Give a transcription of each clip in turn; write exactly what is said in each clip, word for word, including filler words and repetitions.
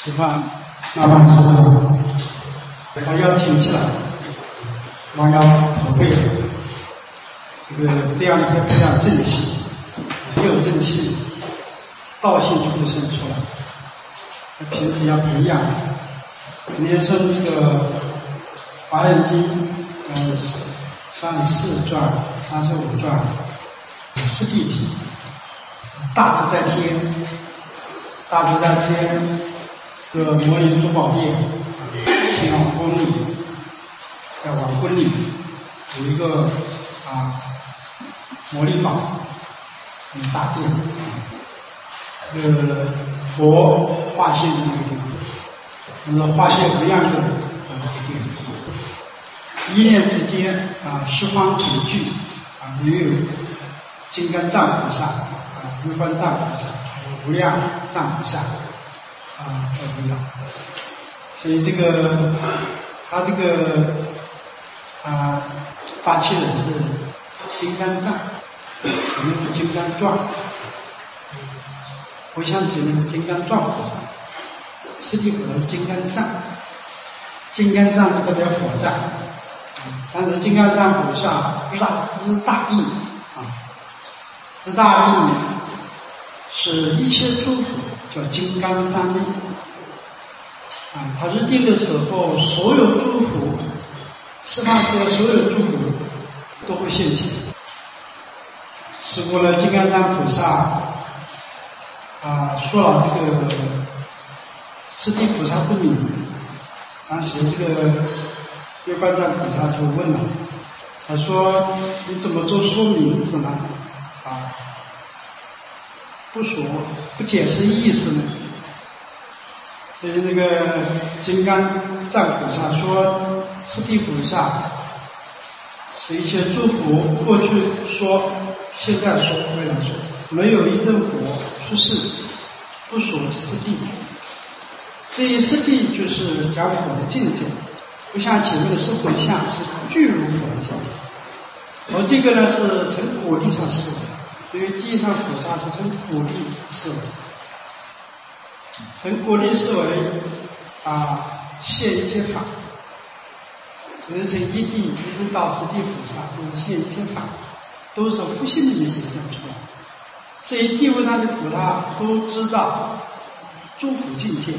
吃饭慢慢吃，把腰挺起来，弯腰驼背，这个这样才比较正气，有正气，道性就会生出来。平时要培养，肯定说这个《华严经》呃三十四传、三十五传是地体，大自在天，大自在天。这个摩尼珠宝殿，天王宫里，在王宫里有一个啊摩尼宝，嗯大殿，呃佛化现的那个地方，那个化现无量的啊这个殿，一念之间啊十方几具啊也有金刚藏菩萨啊如观藏菩萨，还有无量藏菩萨。啊，在不了，所以这个他这个啊发起人是金刚藏，前面是金刚幢，回向体呢是金刚幢菩萨，实际菩萨是金刚藏，金刚藏是代表佛藏，但是金刚藏菩萨不是大不是大地啊，是大地是一切诸佛。叫金刚三昧啊，他日定的时候，所有诸佛，十方世界所有诸佛都会现起。是过了金刚藏菩萨啊，说了这个释地菩萨之名，当时这个月观藏菩萨就问了，他说：“你怎么做说名字呢？”啊。不说不解释意思呢，所以那个金刚藏菩萨说，释地菩萨是一切诸佛过去说，现在说，未来说，没有一真佛出世不说即是地。这一释地就是讲佛的境界，不像前面的是回向，是具如佛的境界，而这个呢是成果地上事。因为地上菩萨是成果地思维，成果地思维啊，现一切法，所以从一地一直到十地菩萨都是现一切法，都是复性里面显现出来。所以地位上的菩萨都知道诸佛境界，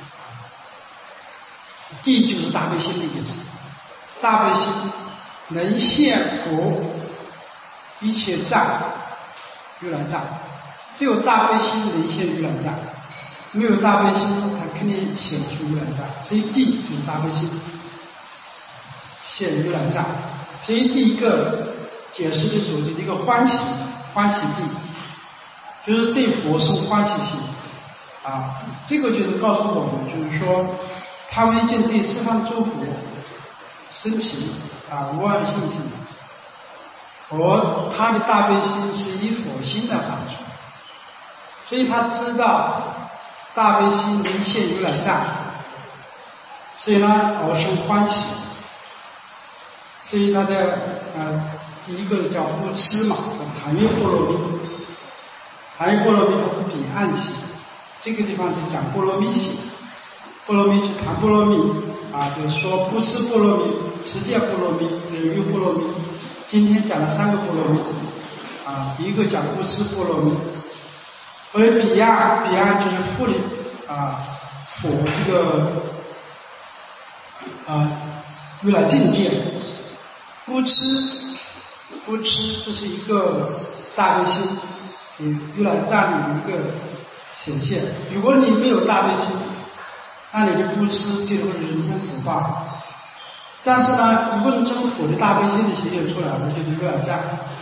地就是大悲心的意思，大悲心能现佛一切障。如来藏，只有大悲心能现如来藏，没有大悲心，它肯定显不出如来藏。所以地就是大悲心现如来藏。所以第一个解释的时候，就是一个欢喜，欢喜地，就是对佛生欢喜心啊。这个就是告诉我们，就是说，他们已经对十方诸佛升起啊无二的信心。而他的大悲心是以佛心来发出，所以他知道大悲心能现如来藏，所以呢而生欢喜，所以他在呃第一个叫不痴嘛，含乐波罗蜜，含乐波罗蜜它是彼岸心，这个地方就讲波罗蜜心，波罗蜜就谈波罗蜜啊，就是说不痴波罗蜜、持戒波罗蜜、忍辱波罗蜜。今天讲了三个波罗蜜啊，第一个讲不痴波罗蜜，而彼岸，彼岸就是复利啊，佛这个啊如来境界，不痴不痴，这是一个大悲心，嗯，如来藏里一个显现。如果你没有大悲心，那你就不痴，这种人天福报。但是呢，如果你真佛的大悲心的显现出来了，就是如来藏。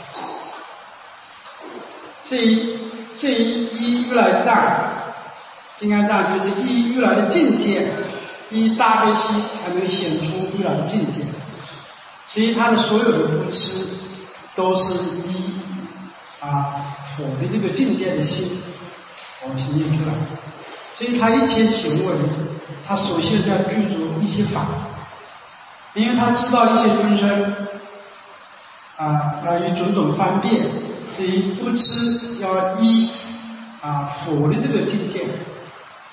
这一这一依如来藏，金刚藏就是依如来的境界，依大悲心才能显出如来的境界。所以他的所有的不痴，都是依啊佛的这个境界的心，我们显现出来。所以他一切行为，他首先是要具足一切法。因为他知道一切众生啊要有种种方便，所以不知要依啊佛的这个境界，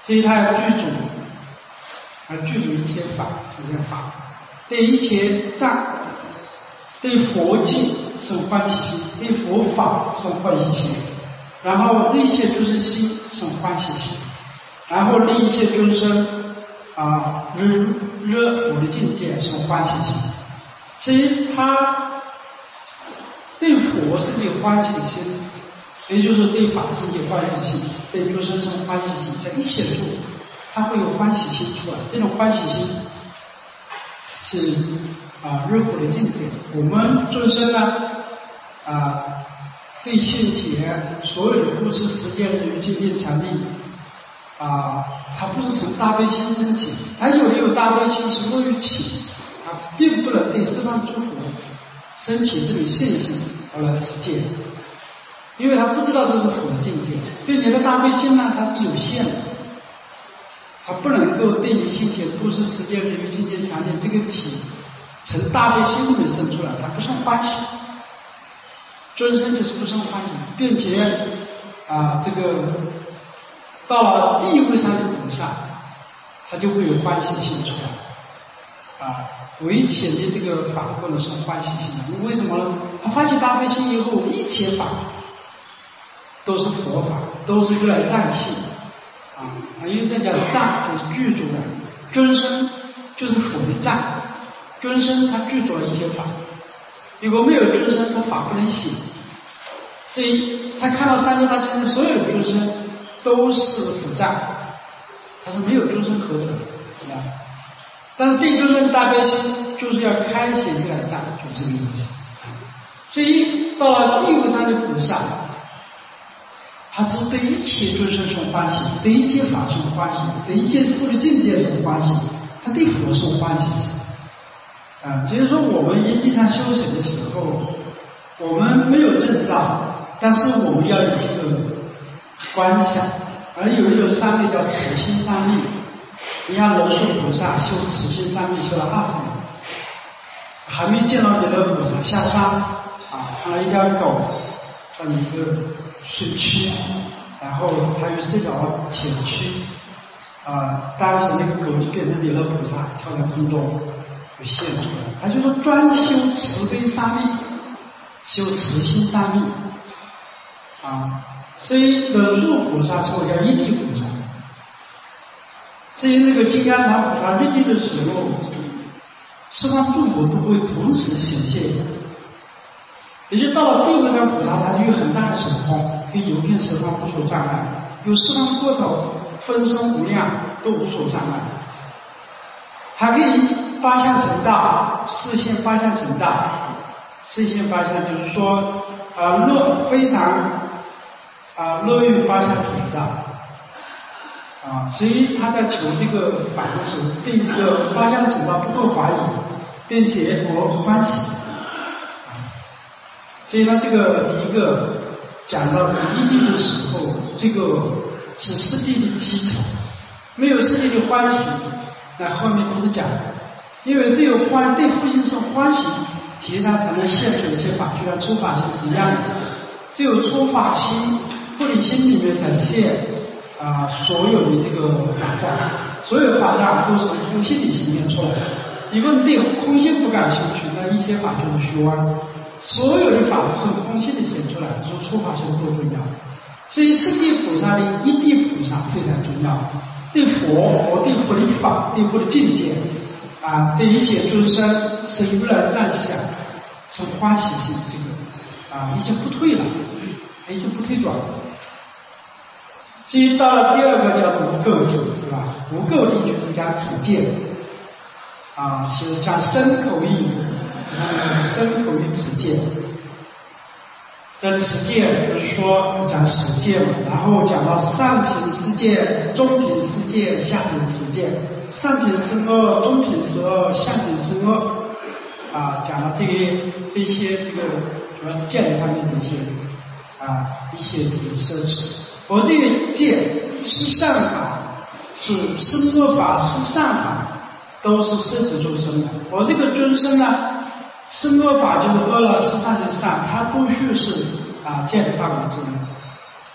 所以他要具足，要具足一切法，一切法，对一切藏，对佛经生欢喜心，对佛法生欢喜心，然后对一切众生心生欢喜心，然后令一切众生啊日日佛的境界生欢喜心。所以他对佛生起欢喜心，也就是对法生起欢喜心，对众生生欢喜心，在一切处他会有欢喜心出来。这种欢喜心是啊日佛的境界。我们众生呢啊对现前所有的布施实践与精进禅定啊，他不是从大悲心升起，他有的有大悲心是落于起，啊，并不能对十方诸佛升起这种信心而来持戒，因为他不知道这是佛的境界。对你的大悲心呢，它是有限的，他不能够对你现前布施持戒与精进禅定这个体从大悲心里面生出来，他不生欢喜。尊生就是不生欢喜，并且啊，这个到了地位上的菩萨，他就会有欢喜心出来，啊，唯前的这个法都能生欢喜心。为什么呢？他发起大悲心以后，一切法都是佛法，都是如来藏性，啊，有人讲藏就是具足的，尊生就是佛的藏，尊生他具足了一切法。如果没有众生，他法不能行，所以他看到三界大千所有的众生都是佛藏，他是没有众生可得的，对吧？但是对众生的大悲心就是要开显如来藏，就这个意思。所以到了地位上的菩萨，他是对一切众生生欢喜，对一切法生欢喜，对一切佛的境界生欢喜，他对佛生欢喜心。啊，就是说我们一地上修行的时候，我们没有证道，但是我们要有这个观想，而有一种三昧叫慈心三昧。你像龙树菩萨修慈心三昧修了二十年，还没见到弥勒菩萨下山啊，看到一条狗到一个水区，然后他又睡着了铁区啊，当时那个狗就变成弥勒菩萨跳在空中。就现出来，他就说专修慈悲三昧，修慈心三昧啊。所以龙树菩萨称为叫一地菩萨。所以那个金刚藏菩萨入地的时候，十方诸佛都会同时显现。也就到了地位上菩萨，他就有很大的神通，可以游遍十方无所障碍，有十方国土分身无量，都无所障碍。还可以八相成道，四现八相成道。四现八相就是说，啊，乐非常啊乐于八相成道啊，所以他在求这个法的时候，对这个八相成道不会怀疑，并且我欢喜啊。所以呢，这个第一个讲到一地的时候，这个是四谛的基础，没有四谛的欢喜。那后面都是讲的，因为只有欢对父亲是欢喜，体上才能现出一切法，就像初法心是一样的。只有初法心、不离心里面才现啊、呃、所有的这个法藏，所有法藏都是从空性里显现出来的。如果你对空性不感兴趣，那一切法就是虚妄。所有的法都是空性里显出来的，说初法心多重要。所以四谛菩萨的一谛菩萨非常重要。对佛，对佛的法，对佛的境界，啊，对一切众生生如来藏想，生欢喜心，这个啊，已经不退了，已经不退转了。所以到了第二个叫做无垢地，是吧？无垢地就是讲持戒，啊，是讲身口意，讲身口意持戒。这持戒就是说讲持戒嘛，然后讲到上品持戒、中品持戒、下品持戒。上品十恶，中品十恶，下品十恶。啊，讲了这些这些这个主要是戒律方面的一些啊一些这个奢侈。我这个戒是善法，是是恶法，是善法，都是摄持众生的。我这个众生呢？是恶法就是恶了，是善就是善，它都须是啊戒律范围之内。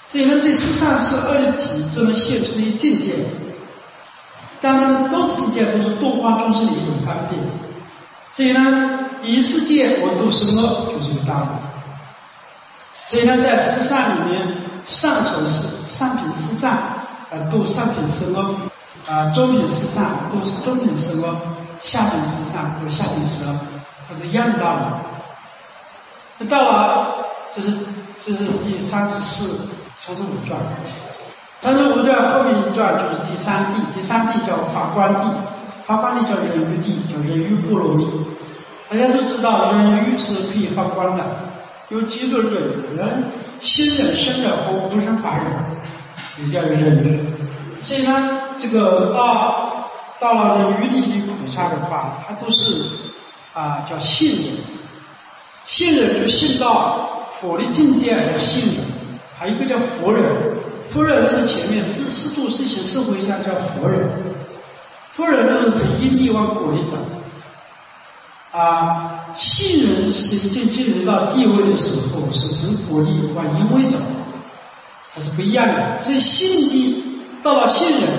所以呢，这世上是二立体就能现出一境界，但是呢，都是境界，都是度化众生的一种方便。所以呢，以世界我度生恶就是一个道理。所以呢，在世上里面，上从事上品世上，呃，度上品生恶，啊、呃，中品世上度是中品生恶，下品世上度下品生恶，它是一样的道理。那到了，这是这是第三十四长生五传，长生五传后面一传就是第三地，第三地叫法观地，法观地叫人欲地，叫人欲波罗蜜。大家都知道，人欲是可以发光的，有几种人：人、心人、身人和无生法忍，也叫人欲。所以呢，这个到到了人欲地的菩萨的话，他都是啊、呃、叫信人。信人就信到佛的境界而信人，还有一个叫佛人。佛人是前面四四度四行四回向叫佛人，佛人就是从因力往果里走。啊，信人是进进入到地位的时候，是从果力往因位走，它是不一样的。所以信地到了信人，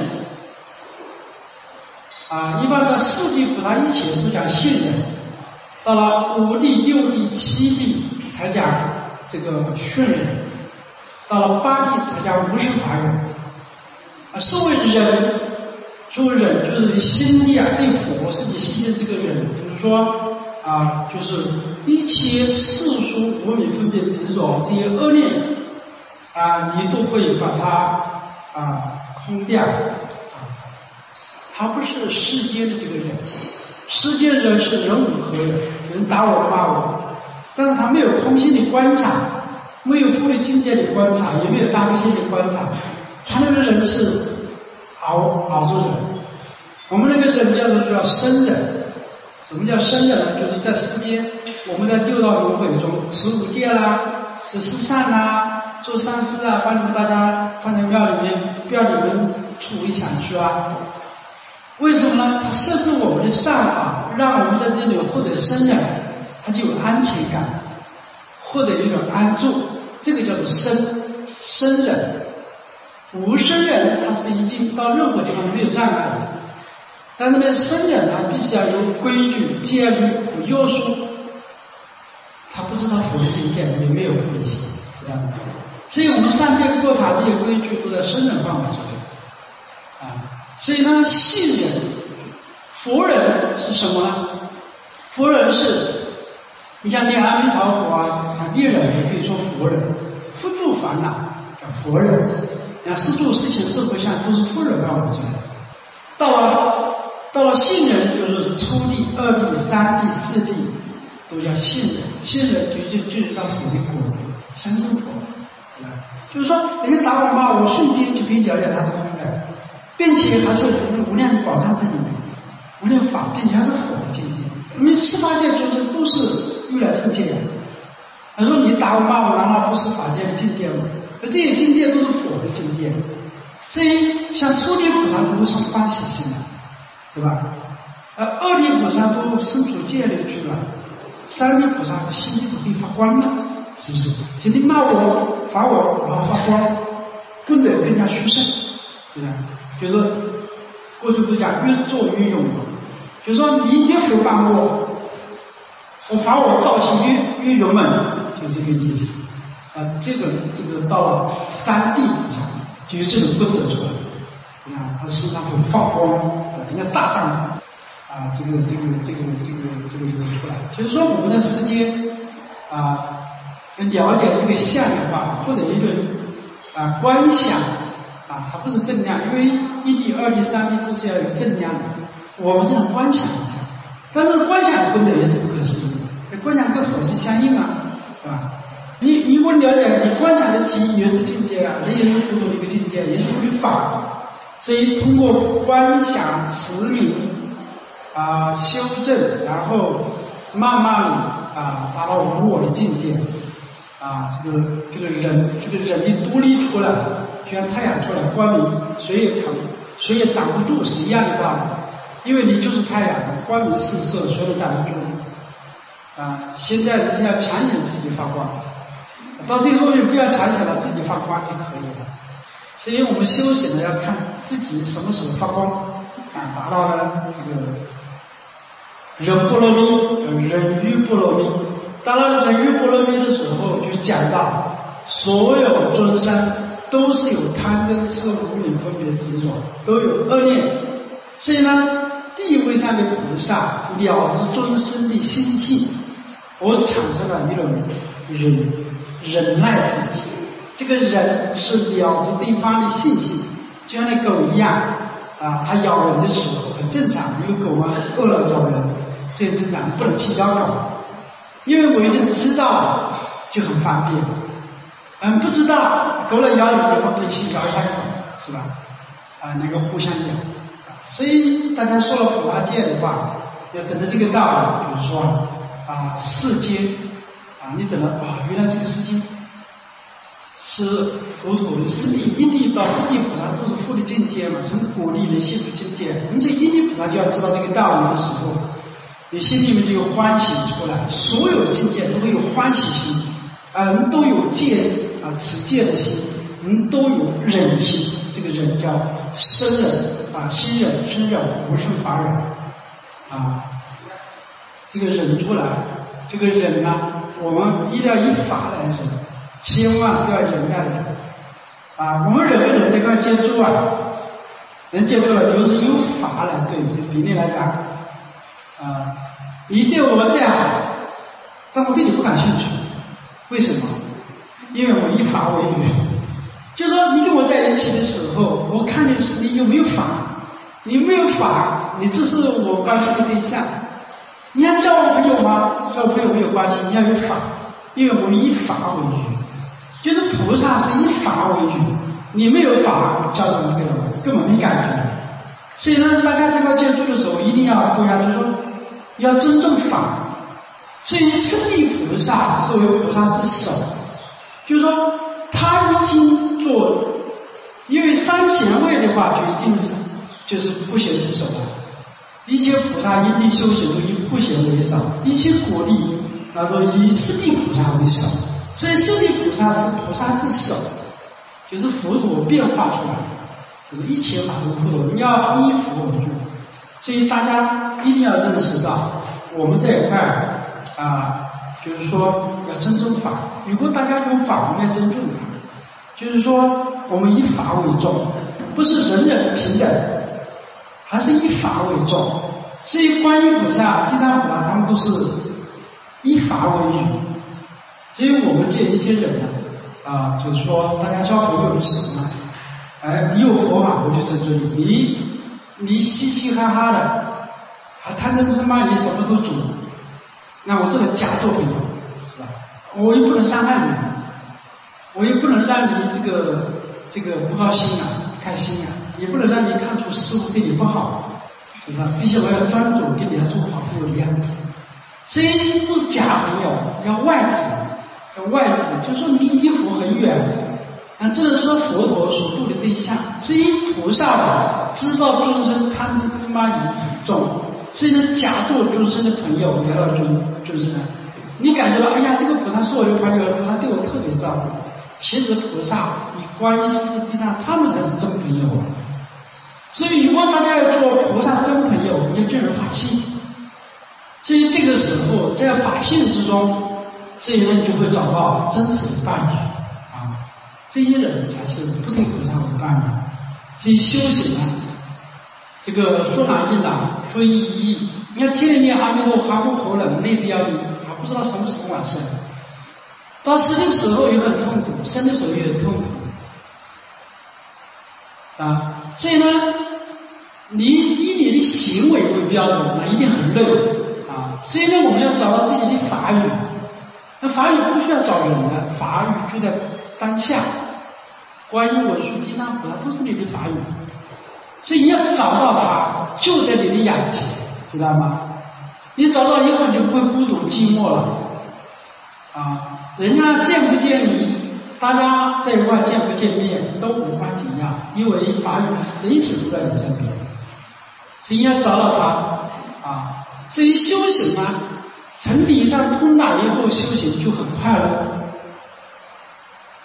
啊，一般到四地菩萨一起都讲信人，到了五地、六地、七地才讲这个训人，到了八地才讲无生法忍。啊，所谓忍，所谓忍就是心地啊，对佛是你心的这个忍，就是说啊，就是一切世俗无明分别执着这些恶念啊，你都会把它啊空掉啊。它不是世间的这个忍，世间人是人五合人，人打我骂我，但是他没有空性的观察，没有佛的境界的观察，也没有大悲心的观察，他那个人是熬熬着人。我们那个人叫做叫生人。什么叫生人呢？就是在世间，我们在六道轮回中持五戒啦，持四善啦，做善事啊，把你们大家放在庙里面，不要你们出围墙去啊。为什么呢？它设置我们的善法，让我们在这里获得生人，它就有安全感，获得一种安住，这个叫做生生人。无生人，他是已经到任何地方没有障碍的。但是呢，生人呢必须要有规矩、戒律和约束。他不知道佛的境界，也没有佛的心，知道吗？所以我们上殿过塔这些规矩都在生人范围之内啊。所以呢，信人、佛人是什么呢？佛人是，你像念阿弥陀佛啊，他念人也可以说佛人，佛住烦恼叫佛人，像四住四行四回向都是佛人范围之内。到了。到了信人，就是初地、二地、三地、四地，都叫信人。信人就就就是到佛的果地，相信佛，就是说，人家打我骂我，瞬间就可以了解他是空的，并且还是无量的宝藏在里面，无量法，并且还是佛的境界。因为十八界众生都是欲来境界呀。他说你打我骂我，难道不是法界的境界吗？而这些境界都是佛的境界，所以像初地菩萨都是欢喜心的。是吧？呃，二地菩萨都生出戒律去了，三地菩萨心里都可以发光的，是不是？今天骂我、罚我，然后发光，更得更加殊胜，是不是？就是过去不是讲越做越勇嘛，就是说你越诽谤我，我罚我道行越越勇猛，就是这个意思。啊，这个这个到了三地菩萨，就是这种功德出来。啊，他身上会放光，人家大丈夫啊，这个这个这个这个这个就会出来。就是说，我们在世间啊，了解这个相的话，或者一种啊观想啊，它不是正量，因为一地、二地、三地都是要有正量的。我们这样观想一下，但是观想的功德也是不可思议的，观想跟佛是相应啊，是吧？你你如果了解，你观想的体也是境界啊，这也是佛陀的一个境界，也是佛的法。所以通过观想、持名啊、修正，然后慢慢啊达到无我的境界啊，这个这个人这个人的独立出来，就像太阳出来光明，谁也挡谁也挡不住，是一样的道理。因为你就是太阳，光明四射，谁都挡不住你啊！现在是要强行自己发光到最后面不要藏起来，自己发光就可以了。所以我们修行呢，要看自己什么时候发光啊，达到了这个人波罗蜜、人欲波罗蜜。当然，人欲波罗蜜的时候，就讲到所有众生都是有贪嗔痴无明分别执着，都有恶念。所以呢，地位上的菩萨了知众生的心性，我产生了一种忍忍耐之体。这个人是了知对方的性性，就像那狗一样啊，它咬人的时候很正常，因为狗嘛饿了咬人，这很正常，不能去咬狗。因为我已经知道了，就很方便。嗯，不知道狗来咬你，我不能去咬一下狗，是吧？啊，那个互相咬。所以大家说了菩萨戒的话，要等到这个道理，比如说啊，世间啊，你等到啊，原来这个世间是佛陀的四谛，因地到四谛菩萨都是佛的境界嘛，从果地能现出境界。你这因地菩萨就要知道这个道理的时候，你心里面就有欢喜出来，所有的境界都会有欢喜心，啊，人都有戒啊，持戒的心，人都有忍心，这个忍叫生忍啊，心忍、生忍、无生法忍啊，这个忍出来，这个忍呢，我们一定要以法来忍，千万不要忍耐忍啊，我们忍不忍这块接住啊，能接住了，就是有法来对，就比例来讲。啊，你对我这样好，但我对你不感兴趣，为什么？因为我以法为侣，就是说你跟我在一起的时候，我看的是你有没有法，你没有法，你只是我关心的对象。你要交我朋友吗？交朋友没有关系，你要有法，因为我们以法为侣，就是菩萨是以法为侣，你没有法，交什么朋友？根本没感觉。所以呢，大家这块接触的时候，一定要不要就是说。要尊重法，所以圣地菩萨是为菩萨之首，就是说他已经做，因为三贤位的话就已经是就是普贤之首了。一切菩萨因地修行都以普贤为首，一切果地那说以圣地菩萨为首，所以圣地菩萨是菩萨之首，就是佛陀变化出来的，一切法都佛陀，你要依佛为主。所以大家一定要认识到，我们这一块啊，就是说要尊重法。如果大家有法，我们要尊重它。就是说，我们以法为重，不是人人平等，还是以法为重。所以观音菩萨、地藏菩萨他们都是以法为语。所以我们这一些人呢，啊，就是说大家交朋友的时候呢，哎，你有佛法，我就尊重你。你你嘻嘻哈哈的，还贪嗔痴慢疑什么都做，那我这个假做朋友，是吧？我又不能伤害你，我又不能让你这个这个不高兴啊、开心啊，也不能让你看出师父对你不好，是不是？必须我要专注跟你要做好朋友的样子。所以都是假朋友，要外子，要外子，就是说离离佛很远。那这是佛陀所度的对象，所以菩萨知道众生贪嗔痴慢疑很重，所以呢，假做众生的朋友，得到众众生呢，你感觉到，哎呀，这个菩萨是我的朋友，菩萨对我特别照顾。其实菩萨以观音、世界地藏，他们才是真朋友啊。所以，如果大家要做菩萨真朋友，要证人法性。所以这个时候，在法性之中，所以呢，你就会找到真实的伴侣。这些人才是不对菩萨为伴侣，所以修行啊，这个说难易难，说易易。你看天天念阿弥陀佛，含糊喉咙，累得要命，还不知道什么时候完生。到死的时候也很痛苦，生的时候也很痛苦啊。所以呢，你以你的行为为标准，那一定很累啊。所以呢，我们要找到自己的法语，那法语不需要找人的，法语就在当下。观音文殊地藏菩萨都是你的法语，所以你要找到它，就在你的眼前，知道吗？你找到以后，你就不会孤独寂寞了啊！人家见不见你，大家在一块见不见面都无关紧要，因为法语随时都在你身边，所以你要找到它啊！所以修行啊，从理上通达以后，修行就很快乐。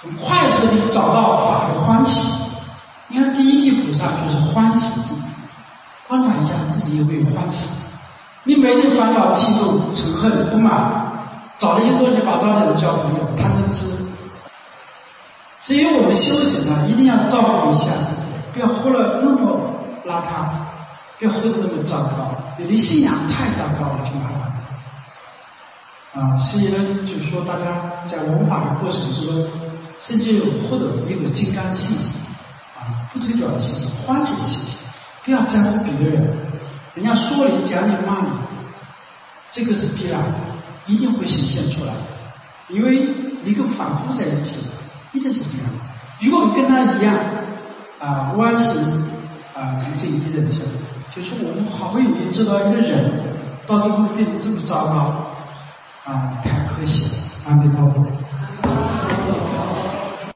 从快乐里找到法的欢喜。你看第一地菩萨就是欢喜地，观察一下自己有没有欢喜。你每天烦恼、气怒、嗔恨、不满，找了一些东西把招的人交朋友，贪嗔痴。所以我们修行呢，一定要照顾一下自己，不要活得那么邋遢，不要活得那么糟糕。有的信仰太糟糕了，就麻烦了。啊，所以呢，就是说大家在闻法的过程之中，甚至有获得一个金刚信心，啊，不推转的信心，欢喜的信心，不要在乎别人。人家说你、讲你、骂你，这个是必然的，一定会显现出来，因为你跟反复在一起，一定是这样。如果你跟他一样，啊，弯行啊，如这一人生，就是我们好不容易知道一个人，到最后变成这么糟糕，啊，你太可惜了，阿弥陀佛。